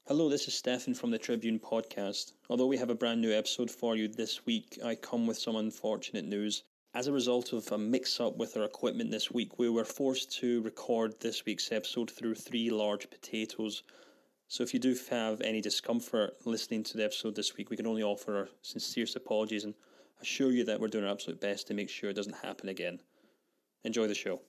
Hello, this is Stefan from the Tribune podcast. Although we have a brand new episode for you this week, I come with some unfortunate news. As a result of a mix-up with our equipment this week, we were forced to record this week's episode through 3 large potatoes. So if you do have any discomfort listening to the episode this week, we can only offer our sincerest apologies and assure you that we're doing our absolute best to make sure it doesn't happen again. Enjoy the show.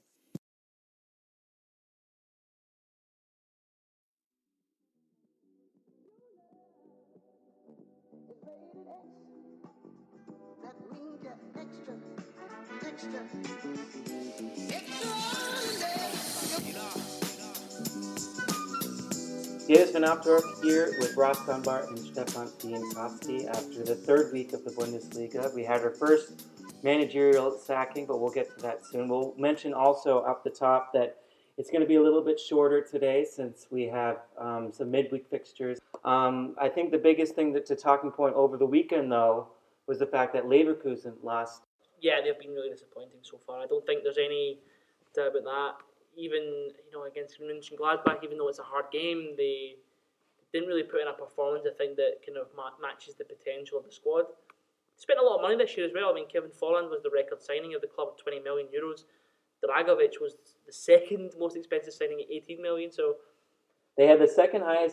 Here's Van Aptorp here with Ross Dunbar and Stefan Piankowski after the third week of the Bundesliga. We had our first managerial sacking, but we'll get to that soon. We'll mention also up the top that it's going to be a little bit shorter today since we have some midweek fixtures. I think the biggest thing to talking point over the weekend, though, was the fact that Leverkusen lost. Yeah, they've been really disappointing so far. I don't think there's any doubt about that. Even against Mönchengladbach, even though it's a hard game, they didn't really put in a performance I think that kind of matches the potential of the squad. Spent a lot of money this year as well. I mean, Kevin Volland was the record signing of the club, €20 million. Dragovic was the second most expensive signing at 18 million. So they had the second highest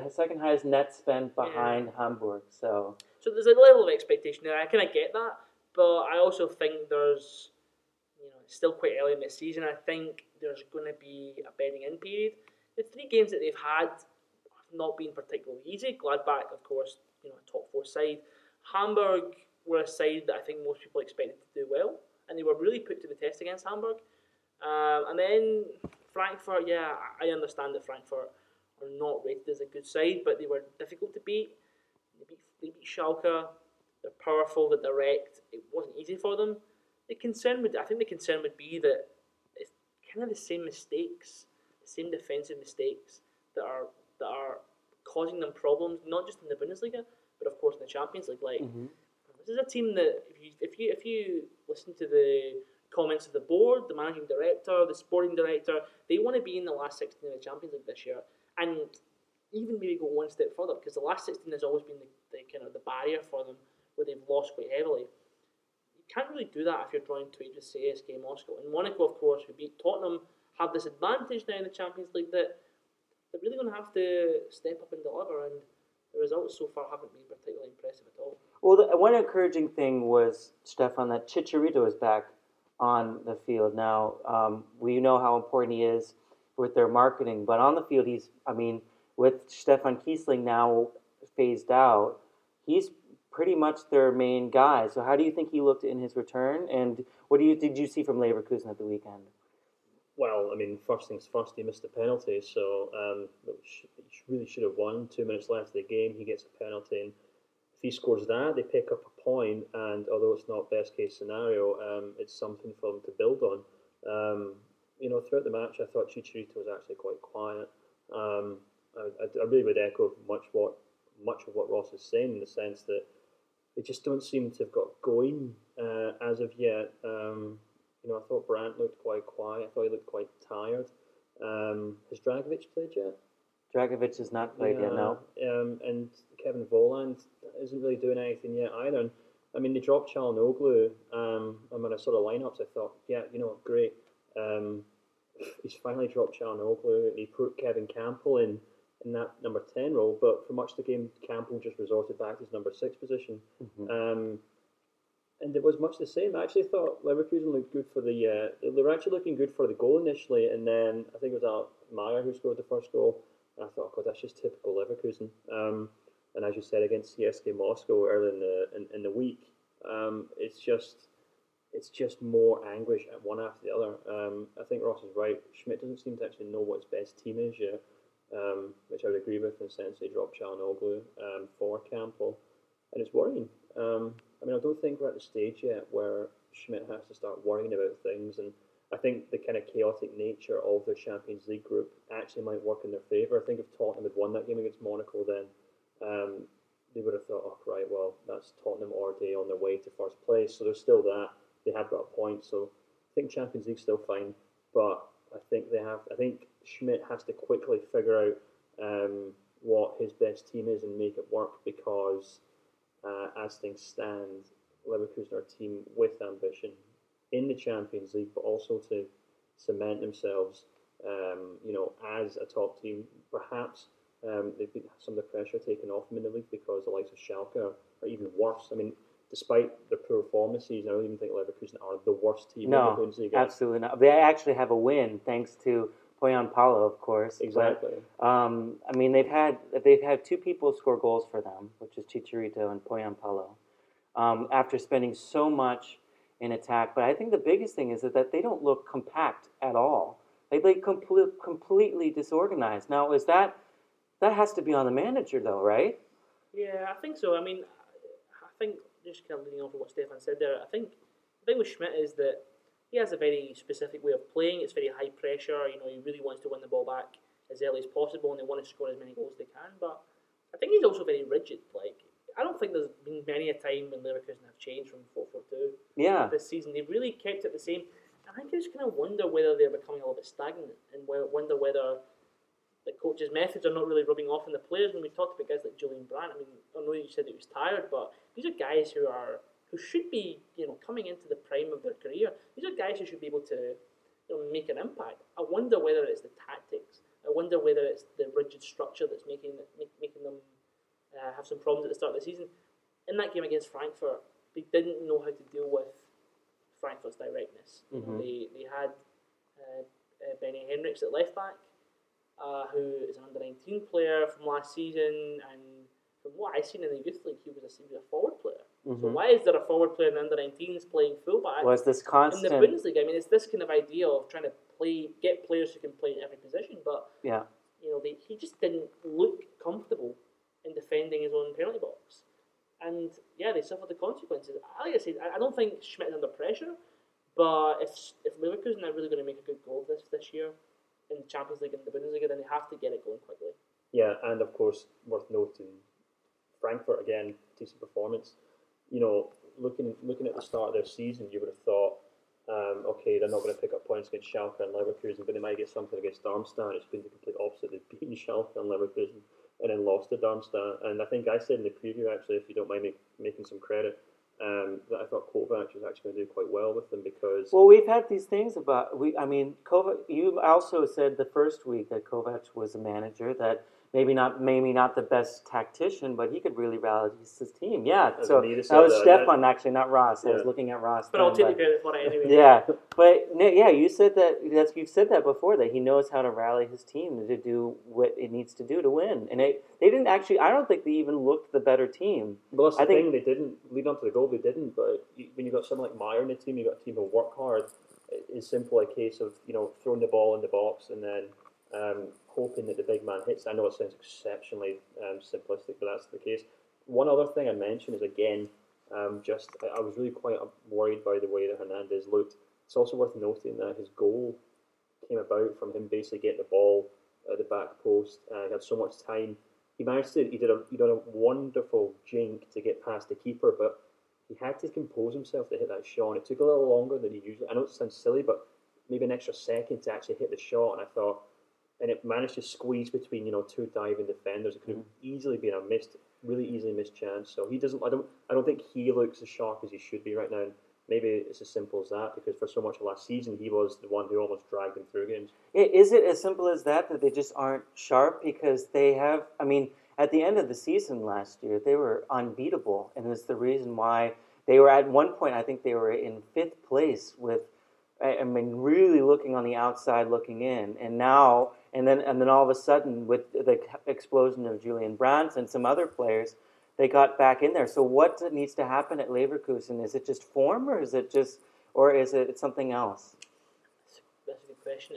net spend behind Hamburg. So there's a level of expectation there. I kind of get that, but I also think there's it's still quite early in the season. I think there's going to be a bedding in period. The 3 games that they've had have not been particularly easy. Gladbach, of course, a top 4 side. Hamburg were a side that I think most people expected to do well, and they were really put to the test against Hamburg. And then Frankfurt, I understand that Frankfurt are not rated as a good side, but they were difficult to beat. They beat Schalke. They're powerful, they're direct. It wasn't easy for them. I think the concern would be that it's kind of the same mistakes, the same defensive mistakes that are causing them problems, not just in the Bundesliga, but of course in the Champions League. This is a team that if you listen to the comments of the board, the managing director, the sporting director, they want to be in the last 16 of the Champions League this year, and even maybe go one step further, because the last 16 has always been the kind of the barrier for them, where they've lost quite heavily. Can't really do that if you're drawing to with CSKA Moscow. And Monaco, of course, who beat Tottenham, have this advantage now in the Champions League that they're really going to have to step up and deliver, and the results so far haven't been particularly impressive at all. Well, one encouraging thing was, Stefan, that Chicharito is back on the field now. We know how important he is with their marketing, but on the field, with Stefan Kiesling now phased out, he's pretty much their main guy. So how do you think he looked in his return? And what did you see from Leverkusen at the weekend? Well, first things first, he missed a penalty, so he really should have won. 2 minutes left of the game, he gets a penalty, and if he scores that, they pick up a point, and although it's not best case scenario, it's something for them to build on. Throughout the match, I thought Chicharito was actually quite quiet. I really would echo much of what Ross is saying, in the sense that they just don't seem to have got going as of yet. I thought Brandt looked quite quiet. I thought he looked quite tired. Has Dragovic played yet? Dragovic has not played yet, no. And Kevin Volland isn't really doing anything yet either. And, they dropped Çalhanoğlu. And when I saw the lineups, I thought, great. He's finally dropped Çalhanoğlu. He put Kevin Campbell in that number 10 role, but for much of the game, Campbell just resorted back to his number 6 position. Mm-hmm. And it was much the same. I actually thought Leverkusen looked good for they were actually looking good for the goal initially, and then I think it was Meyer who scored the first goal, and I thought, God, that's just typical Leverkusen. And as you said, against CSKA Moscow early in the week, it's just more anguish at one after the other. I think Ross is right. Schmidt doesn't seem to actually know what his best team is yet. Which I would agree with in the sense they dropped Çalhanoğlu for Campbell, and it's worrying. I don't think we're at the stage yet where Schmidt has to start worrying about things, and I think the kind of chaotic nature of the Champions League group actually might work in their favour. I think if Tottenham had won that game against Monaco, then they would have thought, oh, right, well, that's Tottenham already on their way to first place, so there's still that. They have got a point, so I think Champions League's still fine, but I think Schmidt has to quickly figure out what his best team is and make it work, because as things stand, Leverkusen are a team with ambition in the Champions League, but also to cement themselves, as a top team. Perhaps they've been some of the pressure taken off them in the league, because the likes of Schalke are even worse. I mean, despite their poor form this season, I don't even think Leverkusen are the worst team in the Bundesliga. Absolutely not. They actually have a win thanks to Poyan Palo, of course. Exactly. But, I mean, they've had two people score goals for them, which is Chicharito and Poyan Palo, after spending so much in attack. But I think the biggest thing is that they don't look compact at all. They completely disorganized. Now, that has to be on the manager, though, right? Yeah, I think so. I mean, I think, just kind of leading off of what Stefan said there, I think the thing with Schmidt is that he has a very specific way of playing. It's very high pressure. He really wants to win the ball back as early as possible, and they want to score as many goals as they can. But I think he's also very rigid. Like, I don't think there's been many a time when Leverkusen have changed from 4-4-2 this season. They've really kept it the same. I think I just kind of wonder whether they're becoming a little bit stagnant, and wonder whether the coach's methods are not really rubbing off on the players. When we talked about guys like Julian Brandt, I mean, I know you said he was tired, but these are guys who should be, coming into the prime of their career. These are guys who should be able to, make an impact. I wonder whether it's the tactics. I wonder whether it's the rigid structure that's making them have some problems at the start of the season. In that game against Frankfurt, they didn't know how to deal with Frankfurt's directness. Mm-hmm. They had Benny Henrichs at left back, who is an under-19 player from last season, and from what I've seen in the youth league, he was a forward player. Mm-hmm. So why is there a forward player in the under-19s playing fullback this constant in the Bundesliga? I mean, it's this kind of idea of trying to get players who can play in every position, but he just didn't look comfortable in defending his own penalty box. And they suffered the consequences. Like I said, I don't think Schmidt is under pressure, but if Leverkusen are really going to make a good goal this year in the Champions League and the Bundesliga, then they have to get it going quickly. Yeah, and of course, worth noting, Frankfurt again, decent performance. Looking at the start of their season, you would have thought, okay, they're not going to pick up points against Schalke and Leverkusen, but they might get something against Darmstadt. It's been the complete opposite. They've beaten Schalke and Leverkusen and then lost to Darmstadt. And I think I said in the preview, actually, if you don't mind me making some credit, that I thought Kovac was actually going to do quite well with them, because... Well, we've had these things about... Kovac, you also said the first week that Kovac was a manager that maybe not the best tactician, but he could really rally his team. Yeah, so that was Stefan, actually, not Ross. I was looking at Ross. But I'll take the credit for it anyway. Yeah, but you said that. You've said that before, that he knows how to rally his team to do what it needs to do to win. And they didn't actually. I don't think they even looked the better team. Well, that's the thing. They didn't lead up to the goal. They didn't. But when you got someone like Meyer in the team, you got a team who work hard. It's simple a case of throwing the ball in the box and then hoping that the big man hits. I know it sounds exceptionally simplistic, but that's the case. One other thing I mentioned is, again, I was really quite worried by the way that Hernandez looked. It's also worth noting that his goal came about from him basically getting the ball at the back post. He had so much time. He did a wonderful jink to get past the keeper, but he had to compose himself to hit that shot. And it took a little longer than he usually. I know it sounds silly, but maybe an extra second to actually hit the shot. And I thought, and it managed to squeeze between two diving defenders. It could have easily been a really easily missed chance. So he doesn't. I don't think he looks as sharp as he should be right now. And maybe it's as simple as that, because for so much of last season he was the one who almost dragged them through games. Is it as simple as that they just aren't sharp? Because they have. I mean, at the end of the season last year, they were unbeatable, and it's the reason why they were at one point. I think they were in 5th place with. I mean, really looking on the outside, looking in, and then all of a sudden, with the explosion of Julian Brandt and some other players, they got back in there. So what needs to happen at Leverkusen? Is it just form, or is it something else? That's a good question.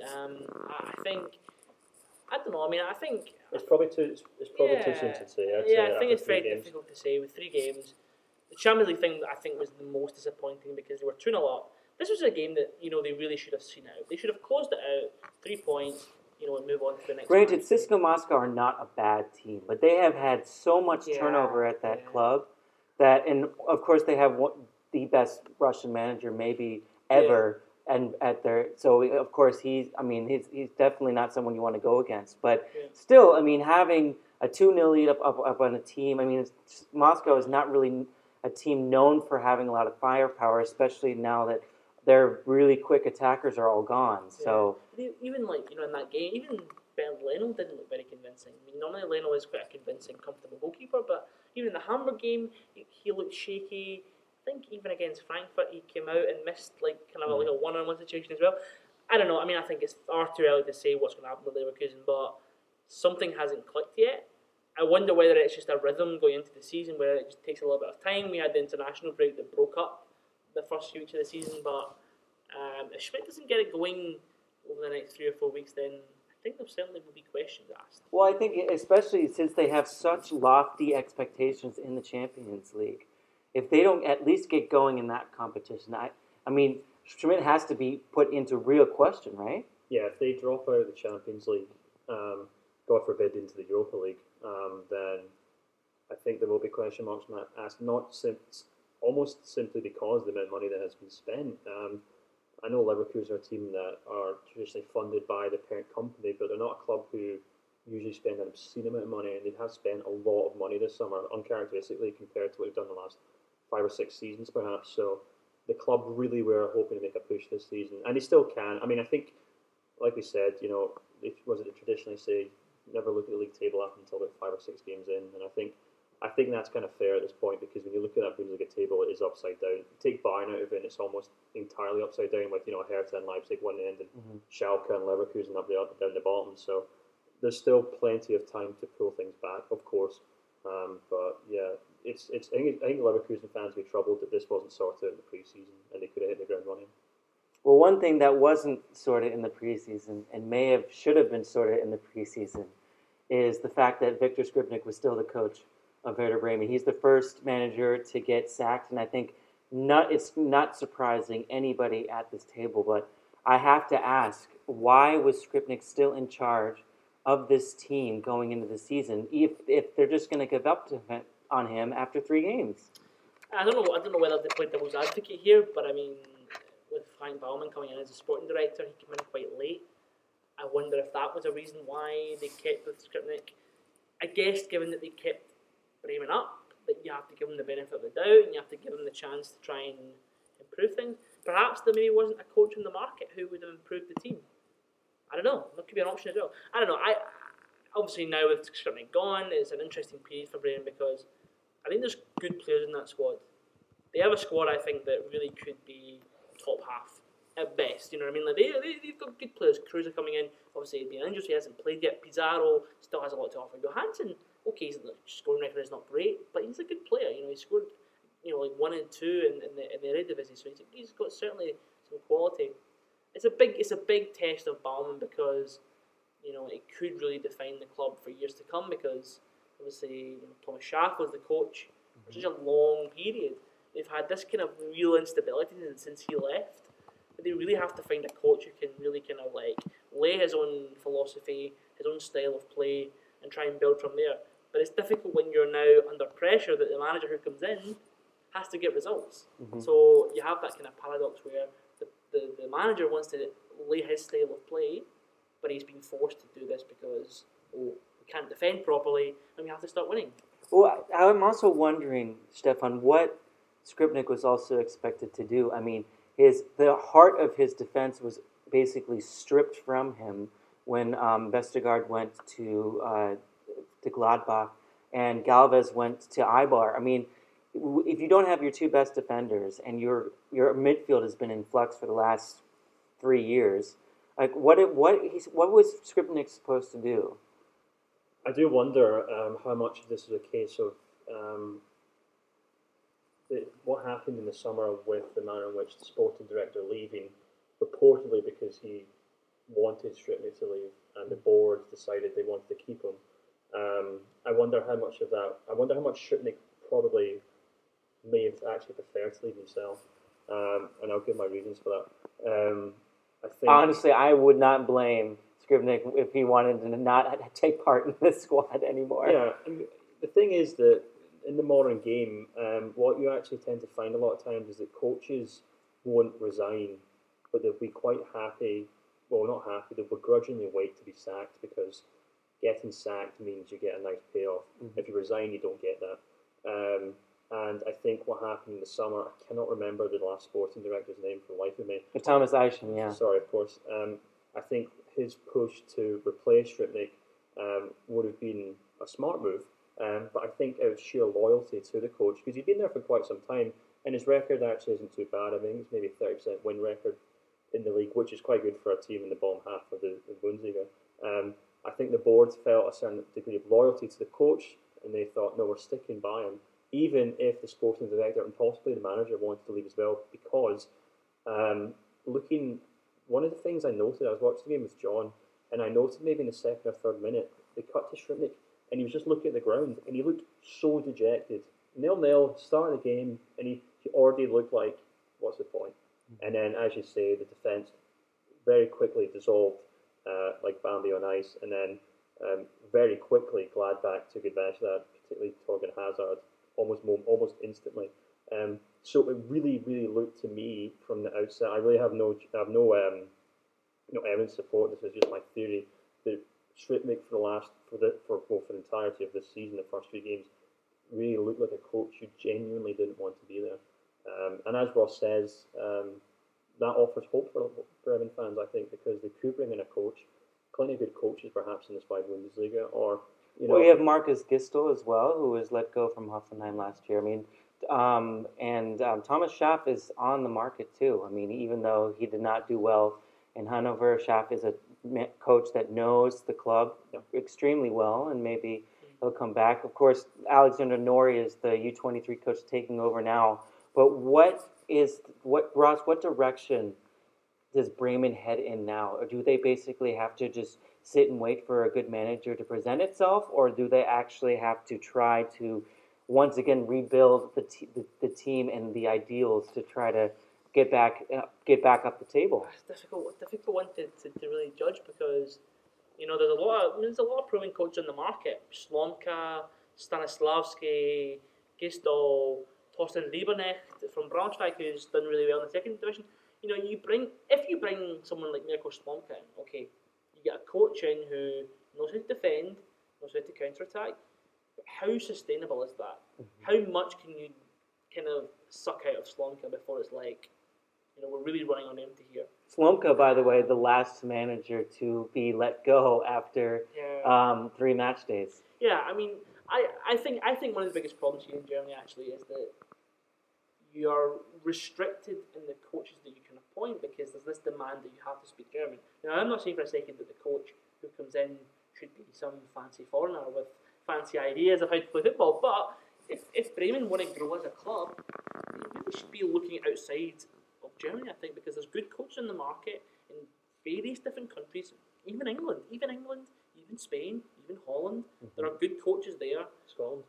I don't know. I mean, I think it's probably too soon to say. I think it's very difficult to say with 3 games. The Champions League thing, I think, was the most disappointing because they were 2-0 up. This was a game that they really should have seen out. They should have closed it out, 3 points, and move on to the next. Granted, CSKA Moscow are not a bad team, but they have had so much turnover at that club that, and of course they have the best Russian manager maybe ever, and so of course he's definitely not someone you want to go against. But still, I mean, having a 2-0 lead up on a team. I mean, Moscow is not really a team known for having a lot of firepower, especially now that their really quick attackers are all gone. So even like in that game, even Ben Leno didn't look very convincing. I mean, normally Leno is quite a convincing, comfortable goalkeeper, but even in the Hamburg game, he looked shaky. I think even against Frankfurt, he came out and missed like like a one-on-one situation as well. I don't know. I mean, I think it's far too early to say what's going to happen with Leverkusen, but something hasn't clicked yet. I wonder whether it's just a rhythm going into the season where it just takes a little bit of time. We had the international break that broke up the first few weeks of the season, but if Schmidt doesn't get it going over the next 3 or 4 weeks, then I think there certainly will be questions asked. Well, I think especially since they have such lofty expectations in the Champions League, if they don't at least get going in that competition, I mean, Schmidt has to be put into real question, right? Yeah, if they drop out of the Champions League, God forbid into the Europa League, then I think there will be question marks asked, almost simply because of the amount of money that has been spent. I know Leverkusen are a team that are traditionally funded by the parent company, but they're not a club who usually spend an obscene amount of money, and they have spent a lot of money this summer, uncharacteristically compared to what they've done the last 5 or 6 seasons, perhaps. So the club really were hoping to make a push this season, and they still can. I mean, I think, like we said, they traditionally say never look at the league table up until about 5 or 6 games in, and I think that's kind of fair at this point, because when you look at that Bundesliga table, it is upside down. Take Bayern out of it, and it's almost entirely upside down, with Hertha and Leipzig one end, and Schalke and Leverkusen up down the bottom. So there's still plenty of time to pull things back, of course. But yeah, I think Leverkusen fans would be troubled that this wasn't sorted in the preseason, and they could have hit the ground running. Well, one thing that wasn't sorted in the preseason and should have been sorted in the preseason is the fact that Viktor Skripnik was still the coach of Werder Bremen. He's the first manager to get sacked, and I think it's not surprising anybody at this table, but I have to ask, why was Skripnik still in charge of this team going into the season if they're just going to give up on him after 3 games? I don't know whether to play devil's advocate here, but I mean, with Frank Baumann coming in as a sporting director, he came in quite late. I wonder if that was a reason why they kept with Skripnik. I guess given that they kept Bremen up, that you have to give them the benefit of the doubt, and you have to give them the chance to try and improve things. Perhaps there maybe wasn't a coach in the market who would have improved the team. I don't know. That could be an option as well. I don't know. I obviously now with Skripnik gone, it's an interesting period for Bremen because I think there's good players in that squad. They have a squad I think that really could be top half at best. You know what I mean? Like they've got good players. Kruse coming in. Obviously, he's been injured, so he hasn't played yet. Pizarro still has a lot to offer. Johansson, okay, his scoring record is not great, but he's a good player. He scored like 1 and 2 in the Eredivisie, so he's got certainly some quality. It's a big test of Baumann because it could really define the club for years to come, because obviously Thomas Schaaf was the coach for such a long period. They've had this kind of real instability since he left. But they really have to find a coach who can really kind of like lay his own philosophy, his own style of play, and try and build from there. But it's difficult when you're now under pressure that the manager who comes in has to get results. Mm-hmm. So you have that kind of paradox where the manager wants to lay his style of play, but he's been forced to do this because we can't defend properly and we have to start winning. Well, I'm also wondering, Stefan, what Skripnik was also expected to do. I mean, the heart of his defense was basically stripped from him when Vestergaard went to Gladbach and Galvez went to Eibar. I mean, if you don't have your 2 best defenders and your midfield has been in flux for the last 3 years, like what was Skripnik supposed to do? I do wonder how much of this is a case of what happened in the summer with the manner in which the sporting director leaving, reportedly because he wanted Skripnik to leave and the board decided they wanted to keep him. I wonder how much Skripnik probably may have actually preferred to leave himself, and I'll give my reasons for that. I think, honestly, I would not blame Skripnik if he wanted to not take part in this squad anymore. Yeah, and the thing is that in the modern game, what you actually tend to find a lot of times is that coaches won't resign, but they'll be quite happy. Well, not happy. They'll begrudgingly wait to be sacked because getting sacked means you get a nice payoff. If you resign, you don't get that. And I think what happened in the summer, I cannot remember the last sporting director's name for the life of me. Thomas Eishen, yeah. Sorry, of course. I think his push to replace Ripnik would have been a smart move. But I think out of sheer loyalty to the coach, because he'd been there for quite some time, and his record actually isn't too bad. I mean, it's maybe 30% win record in the league, which is quite good for a team in the bottom half of the Bundesliga. I think the board felt a certain degree of loyalty to the coach, and they thought, no, we're sticking by him, even if the sporting director and possibly the manager wanted to leave as well, because one of the things I noted, I was watching the game with John, and I noted maybe in the second or third minute, they cut to Skripnik, and he was just looking at the ground, and he looked so dejected. 0-0, start of the game, and he already looked like, what's the point? And then, as you say, the defence very quickly dissolved, like Bambi on ice, and then very quickly Gladbach took advantage of that, particularly Torgan Hazard, almost instantly. So it really, really looked to me from the outset. I really have no evidence to support this. Is just my theory that Skripnik for both the entirety of this season, the first 3 games, really looked like a coach who genuinely didn't want to be there. And as Ross says, that offers hope for Bremen fans, I think, because they could bring in a coach, plenty of good coaches perhaps in the Zweite Bundesliga, or Well, you have Marcus Gistel as well, who was let go from Hoffenheim last year. I mean, Thomas Schaff is on the market too. I mean, even though he did not do well in Hanover, Schaff is a coach that knows the club extremely well, and maybe he'll come back. Of course, Alexander Nori is the U23 coach taking over now. But Ross, what direction does Bremen head in now? Or do they basically have to just sit and wait for a good manager to present itself, or do they actually have to try to once again rebuild the team and the ideals to try to get back up the table? It's difficult one to really judge, because there's a lot of proven coaches on the market. Slomka, Stanislavski, Gisdol, Torsten Lieberknecht from Braunschweig, who's done really well in the second division. If you bring someone like Mirko Slomka in, okay, you get a coach in who knows how to defend, knows how to counter-attack. But how sustainable is that? How much can you kind of suck out of Slomka before it's like, we're really running on empty here? Slomka, by the way, the last manager to be let go after 3 match days. Yeah, I mean, I think one of the biggest problems here in Germany actually is that you are restricted in the coaches that you can appoint, because there's this demand that you have to speak German. Now, I'm not saying for a second that the coach who comes in should be some fancy foreigner with fancy ideas of how to play football, but if Bremen want to grow as a club, they really should be looking outside of Germany, I think, because there's good coaches in the market in various different countries, even England, even Spain, even Holland. There are good coaches there. Scotland.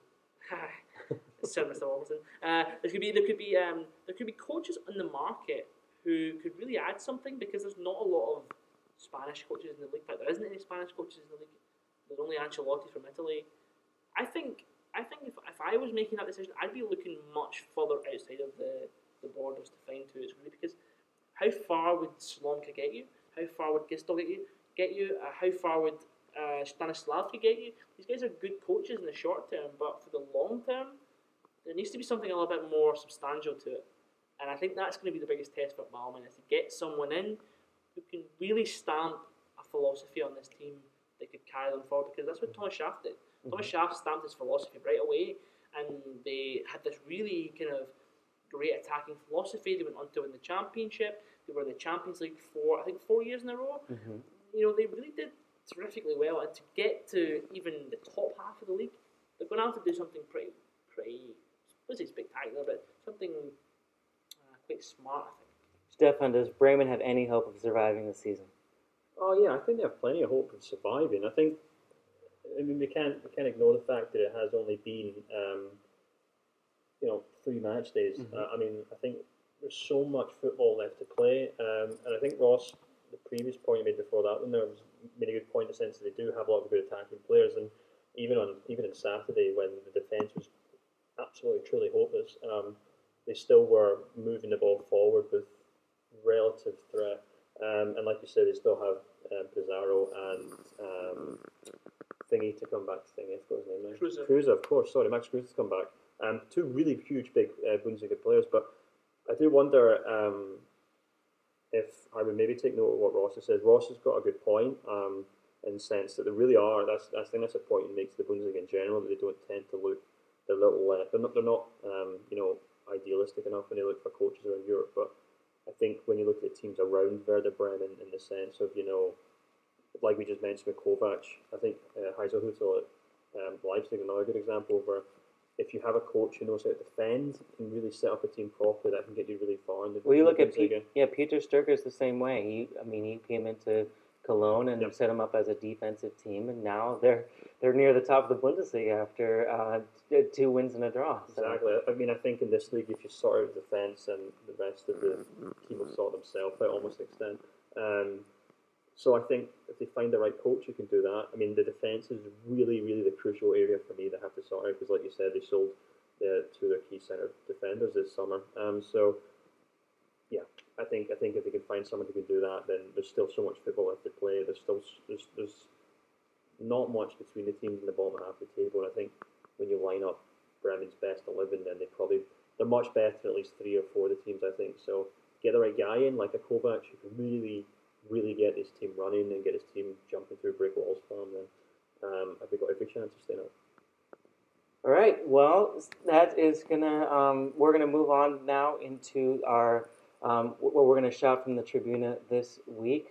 Sir Mr. Robertson. There could be coaches on the market who could really add something, because there's not a lot of Spanish coaches in the league. In fact, there isn't any Spanish coaches in the league. There's only Ancelotti from Italy. I think if I was making that decision, I'd be looking much further outside of the borders to find who it's really, because how far would Slomka get you? How far would Gistel get you? How far would Stanislavski get you? These guys are good coaches in the short term, but for the long term, there needs to be something a little bit more substantial to it. And I think that's going to be the biggest test for Malmö, is to get someone in who can really stamp a philosophy on this team that could carry them forward, because that's what Thomas Schaff did. Thomas Schaff stamped his philosophy right away, and they had this really kind of great attacking philosophy. They went on to win the championship. They were in the Champions League for 4 years in a row. They really did terrifically well, and to get to even the top half of the league, they're going to have to do something pretty I wouldn't say spectacular, but something quite smart, I think. Stefan, does Bremen have any hope of surviving this season? Oh yeah, I think they have plenty of hope of surviving. I mean, we can't ignore the fact that it has only been 3 match days. I mean, I think there's so much football left to play, and I think Ross, the previous point you made before that one, there was made a good point in the sense that they do have a lot of good attacking players, and even on Saturday when the defence was absolutely truly hopeless, they still were moving the ball forward with relative threat. And like you said, they still have Pizarro and Thingy to come back. Thingy, I forgot his name now. Kruse, of course. Sorry, Max Kruse has come back. Two really huge, big Bundesliga players. But I do wonder if I would maybe take note of what Ross has said. Ross has got a good point in the sense that there really are. I think that's a point he makes to the Bundesliga in general, that they don't tend to look. They're little. They're not. Idealistic enough when they look for coaches around Europe. But I think when you look at teams around Werder Bremen, in the sense of like we just mentioned with Kovac, I think Hazelhutel at Leipzig is another good example where if you have a coach who knows how to defend and really set up a team properly, that can get you really far in the Well, you look at Bundesliga. Peter Stöger is the same way. He came into Cologne and Yep. set them up as a defensive team, and now they're near the top of the Bundesliga after 2 wins and a draw. So. Exactly. I mean, I think in this league, if you sort out the defence and the rest of the team will sort themselves out almost to an extent. So I think if they find the right coach who can do that, I mean, the defence is really, really the crucial area for me they have to sort out because, like you said, they sold 2 of their key centre defenders this summer. So, yeah, I think if they can find someone who can do that, then there's still so much football left to play. There's not much between the teams in the bottom half of the table. And I think when you line up Bremen's best 11, then they're much better than at least 3 or 4 of the teams, I think. So get the right guy in, like a Kovac, who can really get this team running and get his team jumping through brick walls for him, then I think they've got every chance of staying up. All right. Well, that is gonna. We're gonna move on now into our. What we're gonna shout from the Tribuna this week.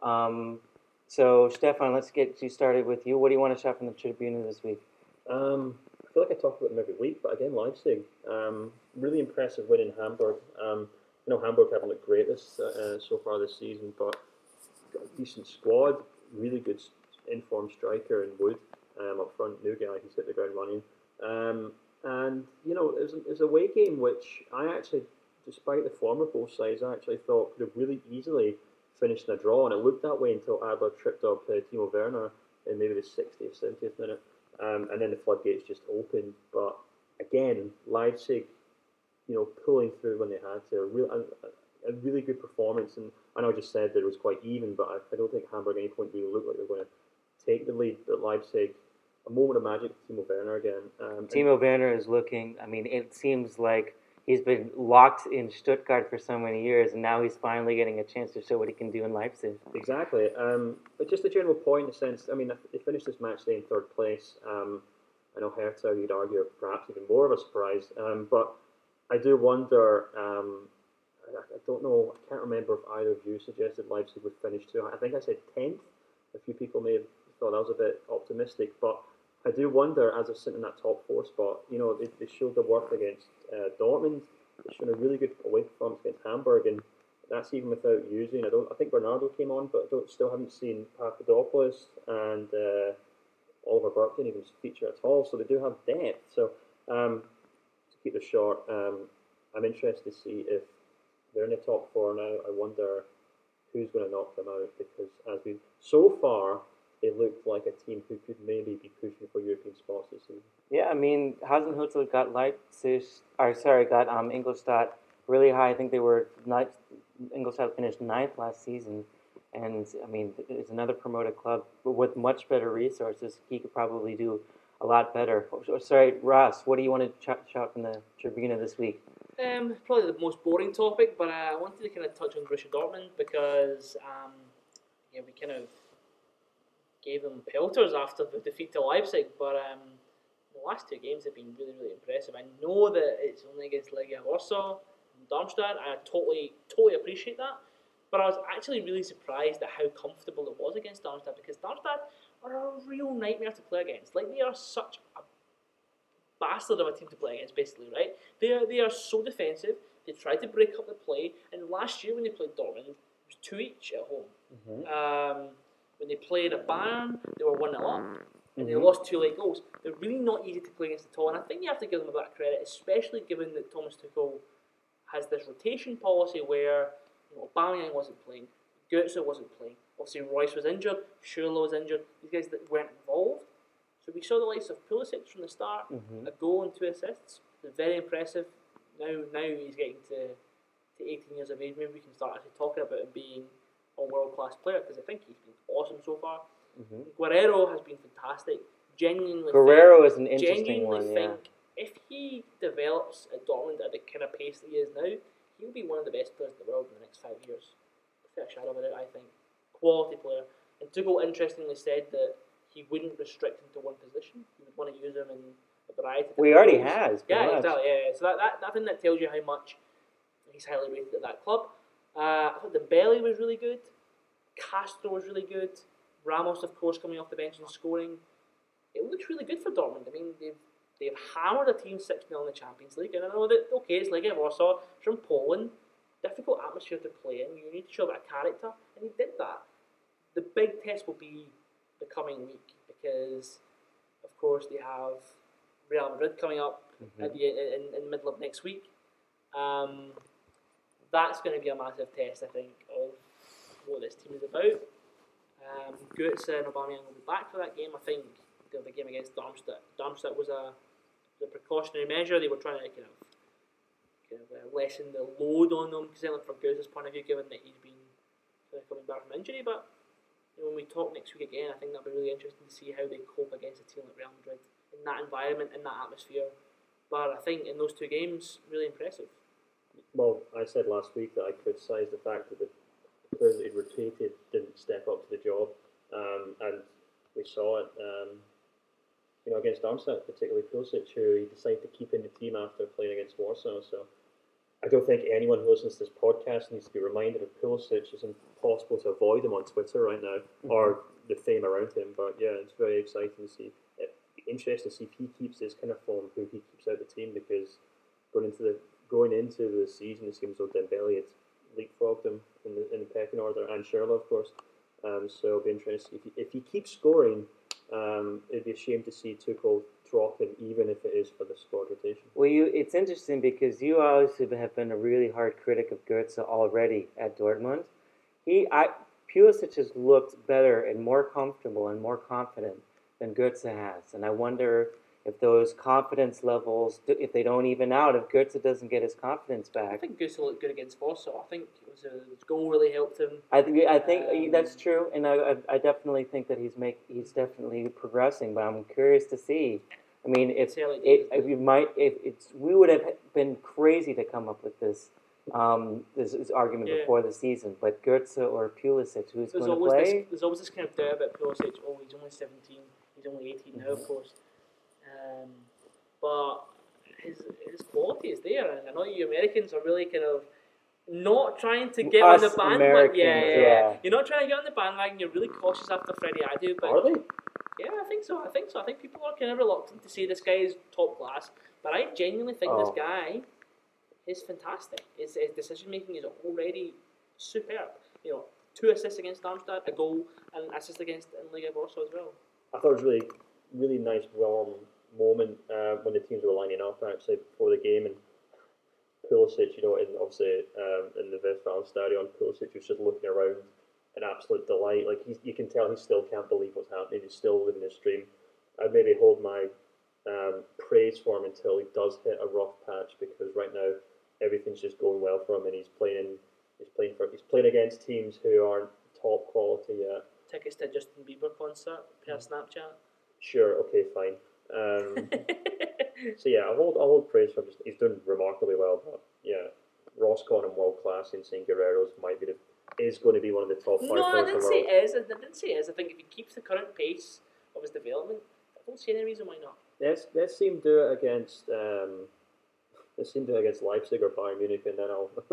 So Stefan, let's get you started with you. What do you want to shout from the Tribuna this week? I feel like I talk about them every week, but again, Leipzig, really impressive win in Hamburg. Hamburg haven't looked great so far this season, but got a decent squad, really good informed striker in Wood up front, new guy who's hit the ground running. And it was a away game which I actually, despite the form of both sides, I actually thought could have really easily finished in a draw, and it looked that way until Adler tripped up Timo Werner in maybe the 60th, 70th minute, and then the floodgates just opened. But again, Leipzig, pulling through when they had to, a really good performance. And I know I just said that it was quite even, but I don't think Hamburg at any point really looked like they were going to take the lead. But Leipzig, a moment of magic for Timo Werner again. Timo Werner is looking. I mean, it seems like he's been locked in Stuttgart for so many years, and now he's finally getting a chance to show what he can do in Leipzig. Exactly. But just a general point, in a sense, I mean, they finished this match day in 3rd place. I know Hertha, you'd argue, perhaps even more of a surprise. But I do wonder, I don't know, I can't remember if either of you suggested Leipzig would finish 2. I think I said 10th. A few people may have thought that was a bit optimistic, but I do wonder, as they're sitting in that top 4 spot, they showed their worth against Dortmund. They've shown a really good away performance against Hamburg, and that's even without using. I think Bernardo came on, but still haven't seen Papadopoulos, and Oliver Burke didn't even feature at all. So they do have depth. So to keep this short, I'm interested to see if they're in the top 4 now. I wonder who's going to knock them out, because so far they look like a team who could maybe be pushing for European spots this season. Yeah, I mean, Hasenhüttl got Ingolstadt really high. I think Ingolstadt finished 9th last season, and I mean, it's another promoted club with much better resources. He could probably do a lot better. Sorry, Ross, what do you want to shout from the Tribuna this week? Probably the most boring topic, but I wanted to kind of touch on Borussia Dortmund because we kind of gave them pelters after the defeat to Leipzig, but the last 2 games have been really, really impressive. I know that it's only against Legia Warsaw and Darmstadt. I totally appreciate that, but I was actually really surprised at how comfortable it was against Darmstadt, because Darmstadt are a real nightmare to play against. Like, they are such a bastard of a team to play against, basically, right? They are so defensive. They try to break up the play, and last year when they played Dortmund, it was 2 each at home. Mm-hmm. When they played at Bayern, they were 1-0 up, and they lost 2 late goals. They're really not easy to play against at all, and I think you have to give them a bit of credit, especially given that Thomas Tuchel has this rotation policy where Aubameyang wasn't playing, Götze wasn't playing, obviously Royce was injured, Schürrle was injured, these guys that weren't involved. So we saw the likes of Pulisic from the start, a goal and 2 assists. It's very impressive. Now he's getting to 18 years of age. Maybe we can start actually talking about him being a world-class player, because I think he's been awesome so far. Guerrero has been fantastic. Guerrero is an interesting one. Genuinely think if he develops at Dortmund at the kind of pace that he is now, he'll be one of the best players in the world in the next 5 years. Without a shadow of a doubt, I think. Quality player. And Tuchel interestingly said that he wouldn't restrict him to one position. He would want to use him in a variety of Well, he already roles. has. Yeah, exactly. Yeah. So that I think that tells you how much he's highly rated at that club. I thought Dembele was really good. Castro was really good. Ramos, of course, coming off the bench and scoring. It looks really good for Dortmund. I mean, they've hammered a team 6-0 in the Champions League. And I know that, okay, it's Legia Warsaw, it's from Poland. Difficult atmosphere to play in. You need to show a bit of character. And he did that. The big test will be the coming week because, of course, they have Real Madrid coming up at in the middle of next week. That's going to be a massive test, I think, of what this team is about. Goetze and Aubameyang will be back for that game. I think the game against Darmstadt. Darmstadt was a precautionary measure. They were trying to kind of lessen the load on them, certainly from Goetze's point of view, given that he's been coming back from injury. But when we talk next week again, I think that'll be really interesting to see how they cope against a team like Real Madrid in that environment, in that atmosphere. But I think in those two games, really impressive. Well, I said last week that I criticised the fact that the players that he rotated didn't step up to the job, and we saw it. Against Darmstadt, particularly Pulisic, who he decided to keep in the team after playing against Warsaw. So I don't think anyone who listens to this podcast needs to be reminded of Pulisic. It's impossible to avoid him on Twitter right now, or the fame around him. But yeah, it's very exciting to see. It'd be interesting to see if he keeps his kind of form, who he keeps out the team, because going into the season, it seems like Dembele had leapfrogged him in the pecking order, and Schürrle, of course. So it'll be interesting if he keeps scoring. It'd be a shame to see Tuchel drop him, even if it is for the squad rotation. Well, it's interesting because you obviously have been a really hard critic of Goetze already at Dortmund. Pulisic has looked better and more comfortable and more confident than Goetze has, and I wonder if those confidence levels, if they don't even out, if Goetze doesn't get his confidence back. I think Goetze looked good against Warsaw. I think his goal really helped him. I think that's true, and I definitely think that he's definitely progressing. But I'm curious to see. I mean, we would have been crazy to come up with this argument before the season. But Goetze or Pulisic, who's going to play? There's always this kind of doubt about Pulisic. Oh, he's only 17. He's only 18 now, of course. But his quality is there, and I know you Americans are really kind of not trying to get on the bandwagon. Yeah. You're not trying to get on the bandwagon. You're really cautious after Freddie Adu. But are they? Yeah, I think so. I think people are kind of reluctant to say this guy is top class, but I genuinely think this guy is fantastic. His decision making is already superb. 2 assists against Darmstadt, a goal, and an assist against Liga Warsaw as well. I thought it was really, really nice, warm moment when the teams were lining up actually before the game, and Pulisic, in the Westfalenstadion, Pulisic was just looking around in absolute delight. Like you can tell he still can't believe what's happening. He's still living his dream. I'd maybe hold my praise for him until he does hit a rough patch, because right now everything's just going well for him, and he's playing against teams who aren't top quality yet. Tickets to Justin Bieber concert per Snapchat. Sure, okay, fine. So yeah, I'll hold praise for him. He's done remarkably well, but yeah, Ross calling him world class and saying Guerrero's is going to be one of the top 5 players in the world. No, I didn't say it is. I think if he keeps the current pace of his development, I don't see any reason why not. Let's see him do it against Leipzig or Bayern Munich, and then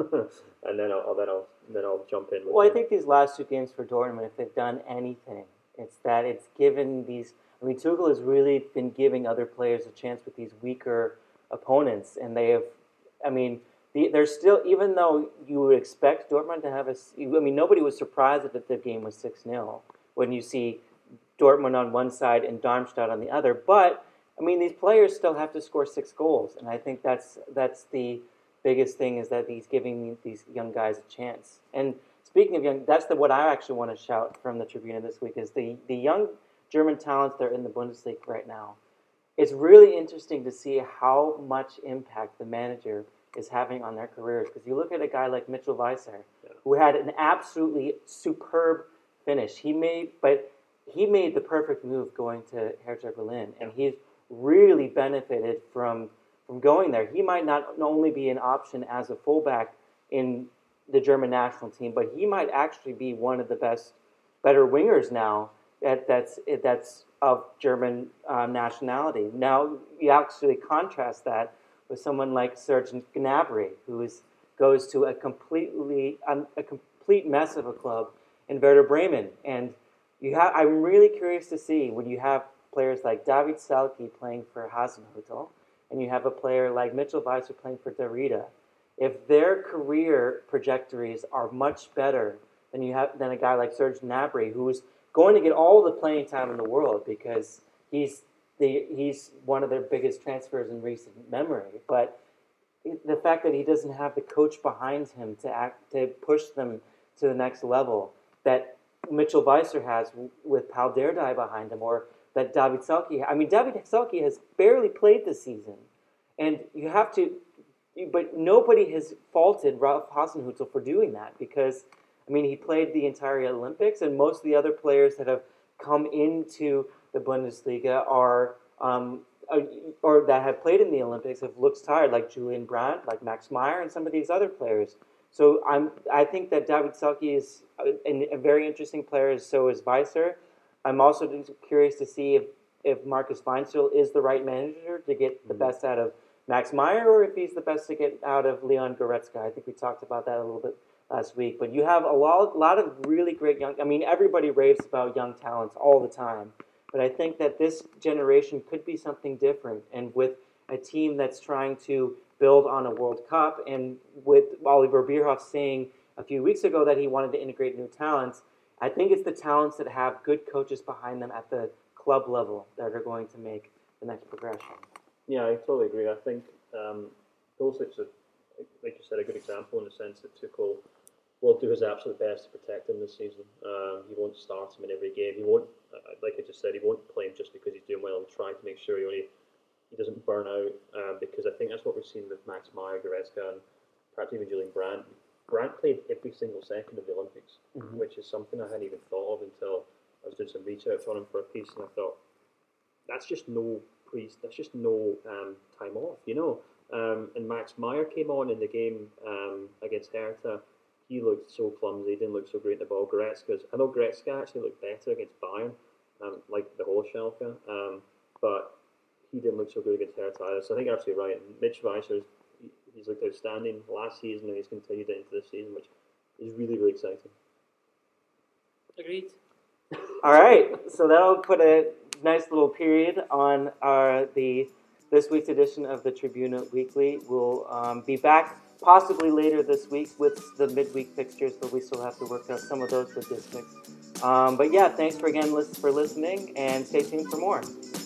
I'll jump in. Well, I think these last 2 games for Dortmund, if they've done anything, it's given these. I mean, Tuchel has really been giving other players a chance with these weaker opponents, and they have. I mean, they're still, even though you would expect Dortmund to have nobody was surprised that the game was 6-0 when you see Dortmund on one side and Darmstadt on the other. But I mean, these players still have to score 6 goals, and I think that's the biggest thing, is that he's giving these young guys a chance. And speaking of young, that's what I actually want to shout from the Tribuna this week, is the young German talents that are in the Bundesliga right now. It's really interesting to see how much impact the manager is having on their careers. Because you look at a guy like Mitchell Weiser, who had an absolutely superb finish. But he made the perfect move going to Hertha Berlin, and he's really benefited from going there. He might not only be an option as a fullback in the German national team, but he might actually be one of the better wingers now that's of German nationality. Now you actually contrast that with someone like Serge Gnabry, who goes to a complete mess of a club in Werder Bremen, and I'm really curious to see when you have players like David Selke playing for Hasenhüttl, and you have a player like Mitchell Weiser playing for Darida, if their career trajectories are much better than a guy like Serge Gnabry, who's going to get all the playing time in the world because he's one of their biggest transfers in recent memory. But the fact that he doesn't have the coach behind him to push them to the next level that Mitchell Weiser has with Paul Dardai behind him, or that David Selke. I mean, David Selke has barely played this season, and but nobody has faulted Ralf Hasenhüttl for doing that because, I mean, he played the entire Olympics, and most of the other players that have come into the Bundesliga or that have played in the Olympics have looked tired, like Julian Brandt, like Max Meyer, and some of these other players. So I think that David Selke is a very interesting player, so is Weiser. I'm also curious to see if Marcus Weinzierl is the right manager to get the best out of Max Meyer, or if he's the best to get out of Leon Goretzka. I think we talked about that a little bit last week. But you have a lot of really great everybody raves about young talents all the time. But I think that this generation could be something different. And with a team that's trying to build on a World Cup, and with Oliver Bierhoff saying a few weeks ago that he wanted to integrate new talents, I think it's the talents that have good coaches behind them at the club level that are going to make the next progression. Yeah, I totally agree. I think Pulisic's, like you said, a good example in the sense that Tuchel will do his absolute best to protect him this season. He won't start him in every game. He won't, like I just said, he won't play him just because he's doing well. He'll try to make sure he doesn't burn out, because I think that's what we've seen with Max Meyer, Goretzka, and perhaps even Julian Brandt. Brandt played every single second of the Olympics, which is something I hadn't even thought of until I was doing some research on him for a piece, and I thought, that's just no time off, and Max Meyer came on in the game against Hertha. He looked so clumsy, didn't look so great in the ball. I know Goretzka actually looked better against Bayern, like the whole Schalke, but he didn't look so good against Hertha either. So I think you're absolutely right. And Mitch Weiser, he's looked outstanding last season, and he's continued it into this season, which is really, really exciting. Agreed. All right, so that'll put a nice little period on this week's edition of the Tribuna Weekly. We'll be back possibly later this week with the midweek fixtures, but we still have to work out some of those logistics. But yeah, thanks for listening, and stay tuned for more.